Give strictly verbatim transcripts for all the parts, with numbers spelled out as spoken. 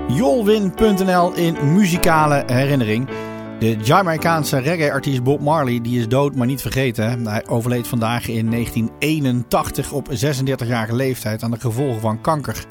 jolwin punt n l in muzikale herinnering. De Jamaicaanse reggae-artiest Bob Marley die is dood, maar niet vergeten. Hij overleed vandaag in negentien eenentachtig op zesendertigjarige leeftijd aan de gevolgen van kanker.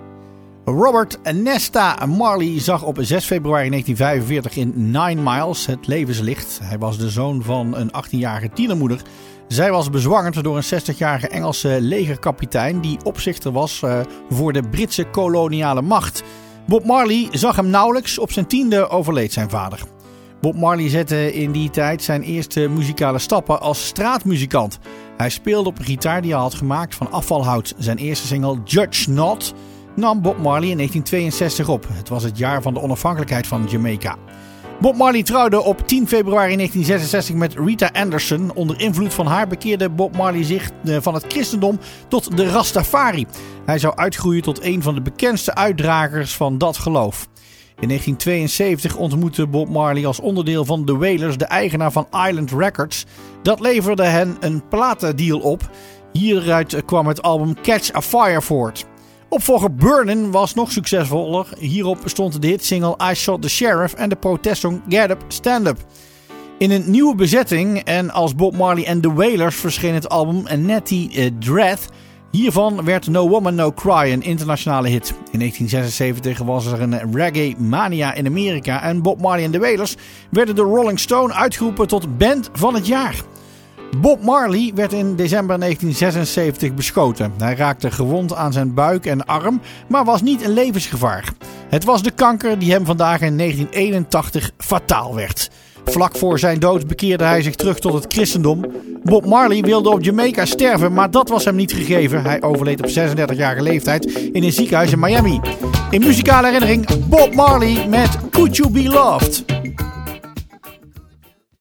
Robert Nesta Marley zag op zes februari negentien vijfenveertig in Nine Miles het levenslicht. Hij was de zoon van een achttienjarige tienermoeder. Zij was bezwangerd door een zestigjarige Engelse legerkapitein die opzichter was uh, voor de Britse koloniale macht. Bob Marley zag hem nauwelijks, op zijn tiende overleed zijn vader. Bob Marley zette in die tijd zijn eerste muzikale stappen als straatmuzikant. Hij speelde op een gitaar die hij had gemaakt van afvalhout. Zijn eerste single Judge Not nam Bob Marley in negentien tweeënzestig op. Het was het jaar van de onafhankelijkheid van Jamaica. Bob Marley trouwde op tien februari negentien zesenzestig met Rita Anderson. Onder invloed van haar bekeerde Bob Marley zich van het christendom tot de Rastafari. Hij zou uitgroeien tot een van de bekendste uitdragers van dat geloof. In negentien tweeënzeventig ontmoette Bob Marley als onderdeel van The Wailers de eigenaar van Island Records. Dat leverde hen een platendeal op. Hieruit kwam het album Catch a Fire voort. Opvolger Burnin' was nog succesvoller. Hierop stond de hitsingle I Shot the Sheriff en de protestsong Get Up, Stand Up. In een nieuwe bezetting en als Bob Marley and the Wailers verscheen het album Natty uh, Dread. Hiervan werd No Woman No Cry een internationale hit. In negentien zesenzeventig was er een reggae mania in Amerika en Bob Marley and the Wailers werden door Rolling Stone uitgeroepen tot band van het jaar. Bob Marley werd in december negentien zesenzeventig beschoten. Hij raakte gewond aan zijn buik en arm, maar was niet in levensgevaar. Het was de kanker die hem vandaag in negentien eenentachtig fataal werd. Vlak voor zijn dood bekeerde hij zich terug tot het christendom. Bob Marley wilde op Jamaica sterven, maar dat was hem niet gegeven. Hij overleed op zesendertigjarige leeftijd in een ziekenhuis in Miami. In muzikale herinnering Bob Marley met Could You Be Loved?